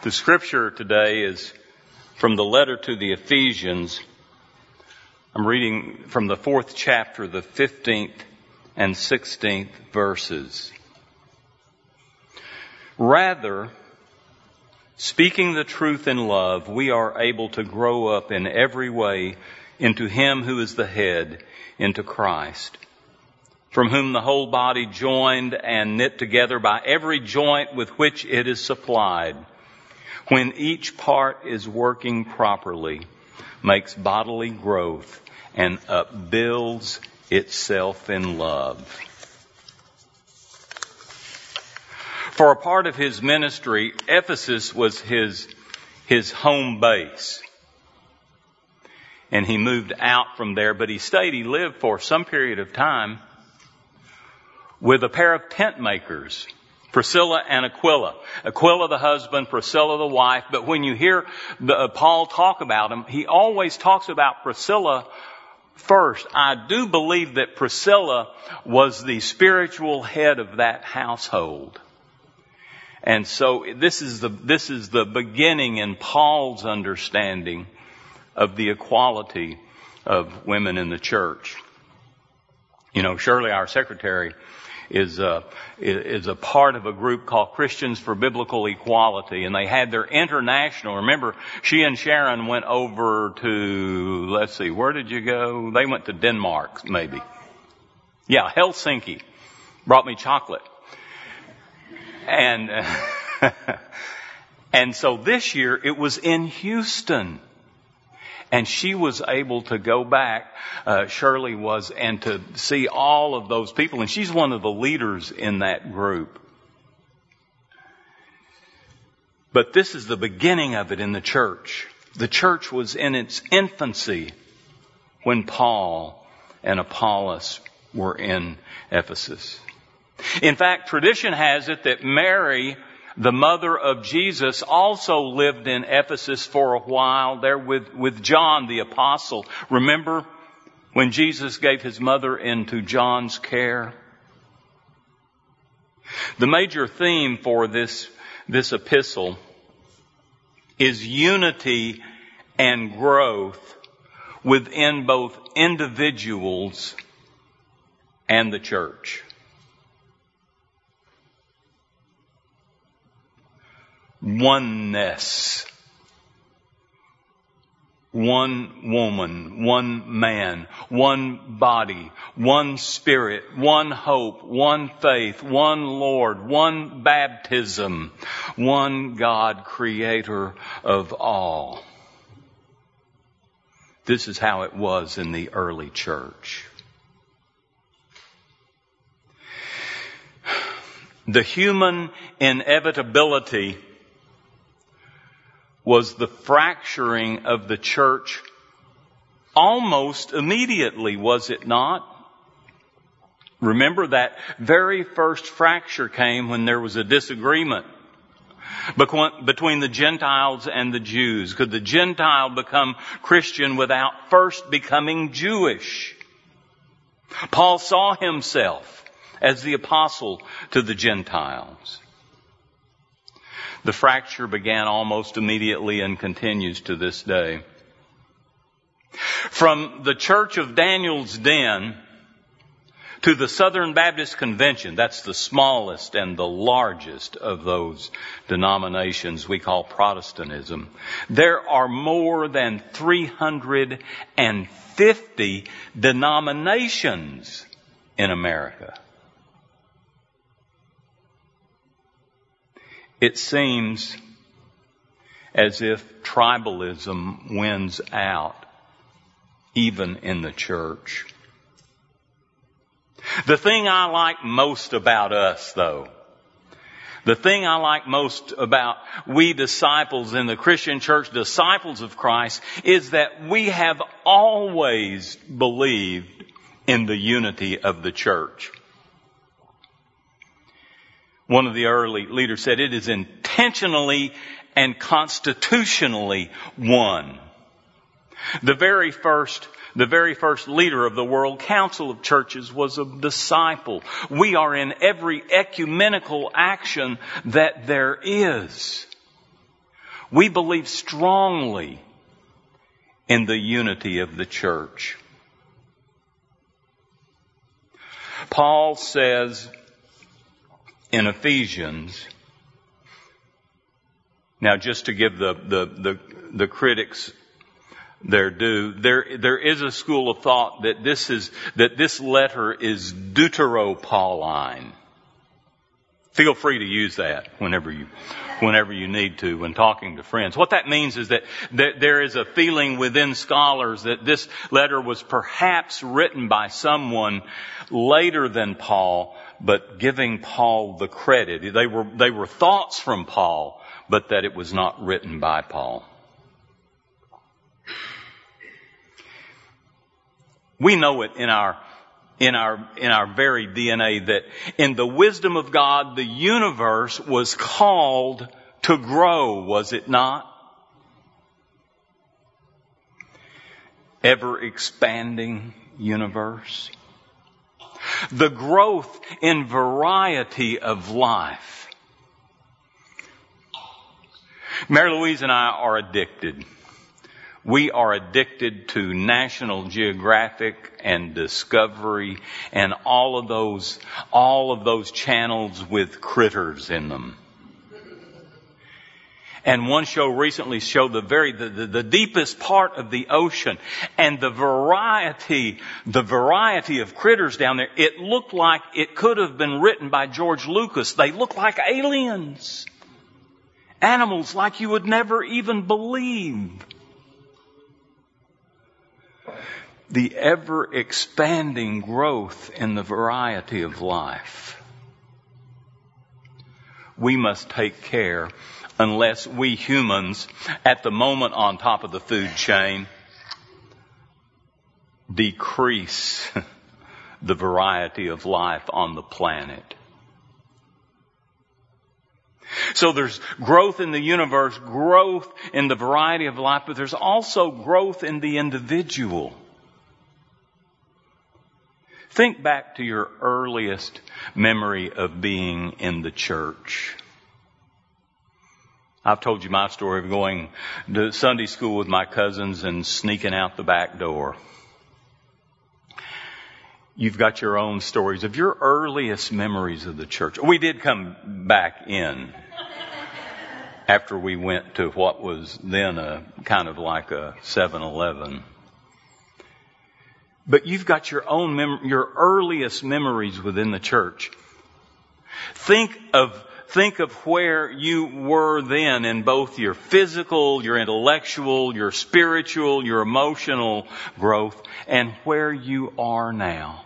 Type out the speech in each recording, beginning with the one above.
The scripture today is from the letter to the Ephesians. I'm reading from the 4th chapter, the 15th and 16th verses. Rather, speaking the truth in love, we are able to grow up in every way into Him who is the head, into Christ, from whom the whole body, joined and knit together by every joint with which it is supplied, when each part is working properly, makes bodily growth and upbuilds itself in love. For a part of his ministry, Ephesus was his home base. And he moved out from there, but he lived for some period of time with a pair of tent makers, Priscilla and Aquila. Aquila the husband, Priscilla the wife. But when you hear Paul talk about him, he always talks about Priscilla first. I do believe that Priscilla was the spiritual head of that household. And so this is the beginning in Paul's understanding of the equality of women in the church. You know, Shirley, our secretary, is a part of a group called Christians for Biblical Equality, and they had their international. Remember, she and Sharon went over to, let's see, where did you go? They went to Denmark, maybe. Yeah, Helsinki. Brought me chocolate. And and so this year it was in Houston. And she was able to go back, Shirley was, and to see all of those people. And she's one of the leaders in that group. But this is the beginning of it in the church. The church was in its infancy when Paul and Apollos were in Ephesus. In fact, tradition has it that Mary, the mother of Jesus, also lived in Ephesus for a while there with John the apostle. Remember when Jesus gave his mother into John's care? The major theme for this epistle is unity and growth within both individuals and the church. Oneness. One woman, one man, one body, one spirit, one hope, one faith, one Lord, one baptism, one God, creator of all. This is how it was in the early church. The human inevitability was the fracturing of the church almost immediately, was it not? Remember that very first fracture came when there was a disagreement between the Gentiles and the Jews. Could the Gentile become Christian without first becoming Jewish? Paul saw himself as the apostle to the Gentiles. The fracture began almost immediately and continues to this day. From the Church of Daniel's Den to the Southern Baptist Convention, that's the smallest and the largest of those denominations we call Protestantism, there are more than 350 denominations in America. It seems as if tribalism wins out, even in the church. The thing I like most about us, though, the thing I like most about we disciples in the Christian church, disciples of Christ, is that we have always believed in the unity of the church. One of the early leaders said it is intentionally and constitutionally one. The very first leader of the World Council of Churches was a disciple. We are in every ecumenical action that there is. We believe strongly in the unity of the church. Paul says in Ephesians, now just to give the critics their due, there is a school of thought that this letter is Deutero-Pauline. Feel free to use that whenever you need to when talking to friends. What that means is that there is a feeling within scholars that this letter was perhaps written by someone later than Paul, but giving Paul the credit. They were thoughts from Paul, but that it was not written by Paul. We know it in our very DNA that in the wisdom of God, the universe was called to grow, was it not? Ever expanding universe. The growth in variety of life. Mary Louise and I are addicted. We are addicted to National Geographic and Discovery and all of those channels with critters in them. And one show recently showed the deepest part of the ocean and the variety of critters down there. It looked like it could have been written by George Lucas. They look like aliens. Animals like you would never even believe. The ever-expanding growth in the variety of life. We must take care, unless we humans, at the moment on top of the food chain, decrease the variety of life on the planet. So there's growth in the universe, growth in the variety of life, but there's also growth in the individual. Think back to your earliest memory of being in the church. I've told you my story of going to Sunday school with my cousins and sneaking out the back door. You've got your own stories of your earliest memories of the church. We did come back in after we went to what was then a kind of like a 7-Eleven. But you've got your own your earliest memories within the church. Think of where you were then in both your physical, your intellectual, your spiritual, your emotional growth, and where you are now.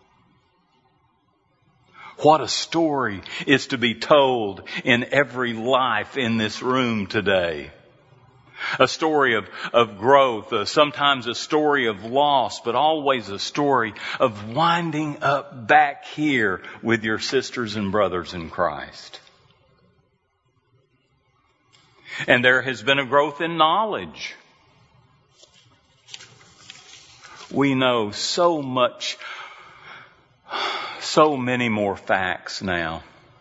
What a story is to be told in every life in this room today. A story of growth, sometimes a story of loss, but always a story of winding up back here with your sisters and brothers in Christ. And there has been a growth in knowledge. We know so much, so many more facts now.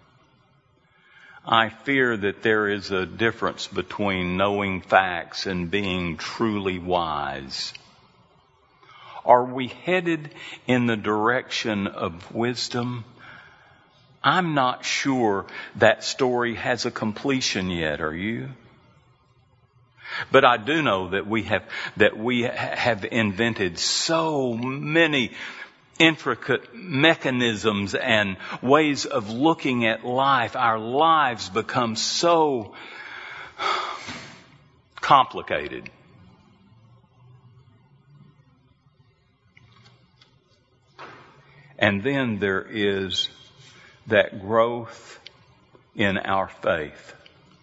I fear that there is a difference between knowing facts and being truly wise. Are we headed in the direction of wisdom? I'm not sure that story has a completion yet, are you? But I do know that we have invented so many intricate mechanisms and ways of looking at life. Our lives become so complicated. And then there is that growth in our faith.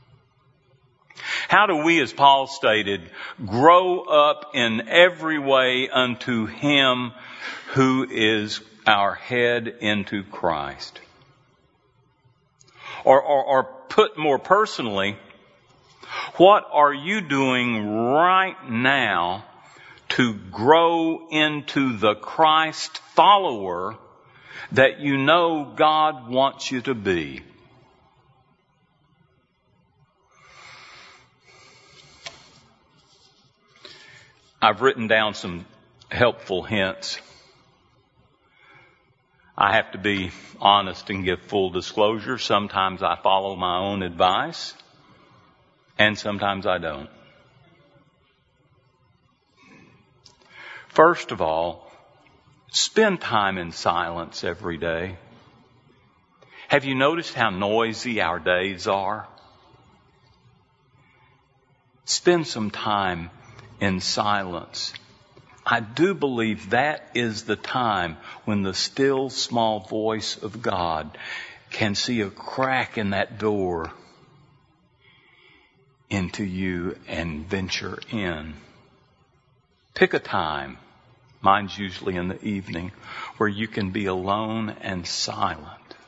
How do we, as Paul stated, grow up in every way unto Him who is our head, into Christ? Or put more personally, what are you doing right now to grow into the Christ follower that you know God wants you to be? I've written down some helpful hints. I have to be honest and give full disclosure. Sometimes I follow my own advice, and sometimes I don't. First of all, spend time in silence every day. Have you noticed how noisy our days are? Spend some time in silence. I do believe that is the time when the still small voice of God can see a crack in that door into you and venture in. Pick a time, mine's usually in the evening, where you can be alone and silent.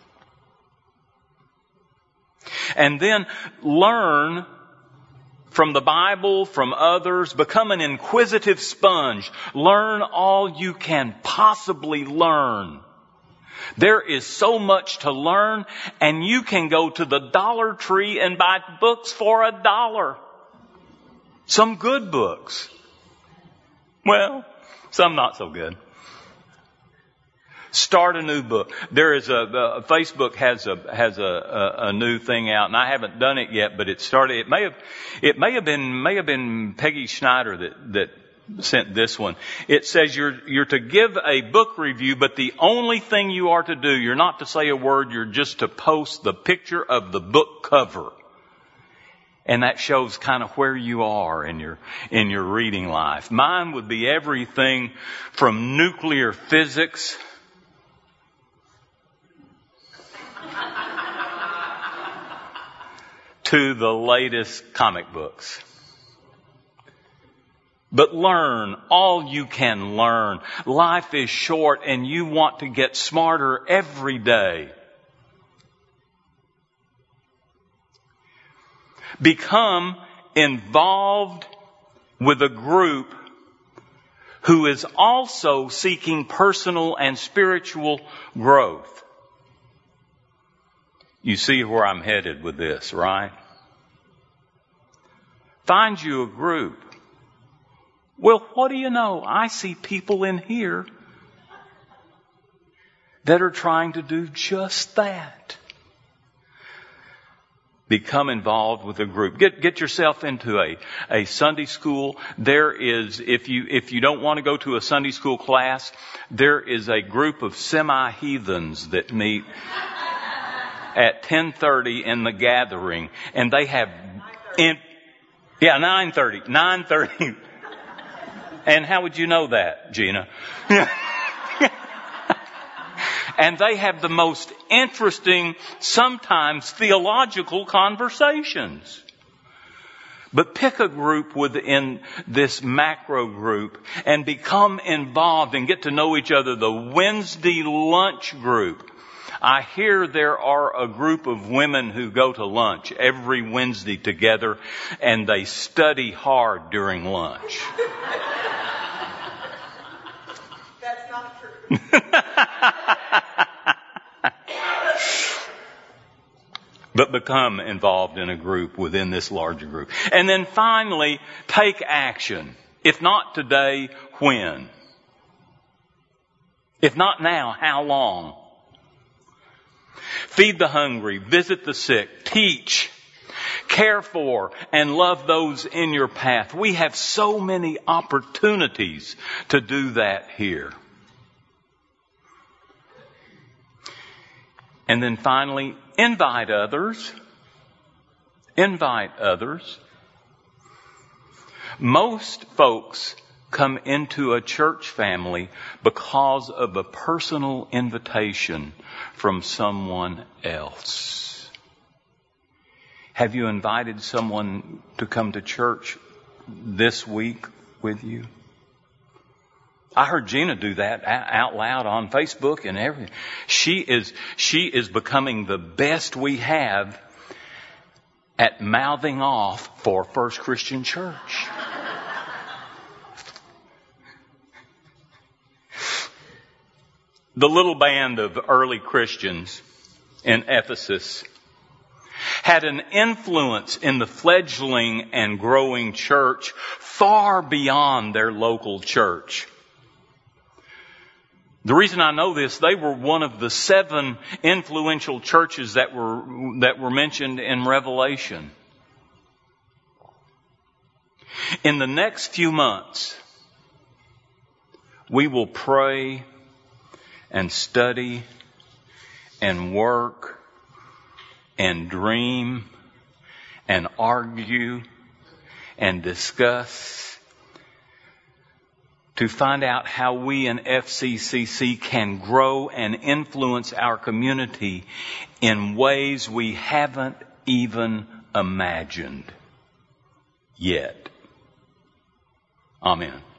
And then learn from the Bible, from others. Become an inquisitive sponge. Learn all you can possibly learn. There is so much to learn, and you can go to the Dollar Tree and buy books for $1. Some good books. Well, some not so good. Start a new book. There is Facebook has a new thing out, and I haven't done it yet, but it started. It may have been Peggy Schneider that sent this one. It says you're to give a book review, but the only thing you are to do, you're not to say a word. You're just to post the picture of the book cover. And that shows kind of where you are in your reading life. Mine would be everything from nuclear physics to the latest comic books. But learn all you can learn. Life is short and you want to get smarter every day. Become involved with a group who is also seeking personal and spiritual growth. You see where I'm headed with this, right? Find you a group. Well, what do you know? I see people in here that are trying to do just that. Become involved with a group. Get yourself into a Sunday school. There is, if you don't want to go to a Sunday school class, there is a group of semi-heathens that meet at 10:30 in the gathering, and they have 9:30. And how would you know that, Gina? And they have the most interesting, sometimes theological conversations. But pick a group within this macro group and become involved and get to know each other. The Wednesday lunch group. I hear there are a group of women who go to lunch every Wednesday together, and they study hard during lunch. That's not true. But become involved in a group within this larger group. And then finally, take action. If not today, when? If not now, how long? Feed the hungry, visit the sick, teach, care for, and love those in your path. We have so many opportunities to do that here. And then finally, invite others. Invite others. Most folks come into a church family because of a personal invitation from someone else. Have you invited someone to come to church this week with you? I heard Gina do that out loud on Facebook and everything. She is becoming the best we have at mouthing off for First Christian Church. The little band of early Christians in Ephesus had an influence in the fledgling and growing church far beyond their local church. The reason I know this, they were one of the 7 influential churches that were mentioned in Revelation. In the next few months, we will pray and study and work and dream and argue and discuss to find out how we in FCCC can grow and influence our community in ways we haven't even imagined yet. Amen.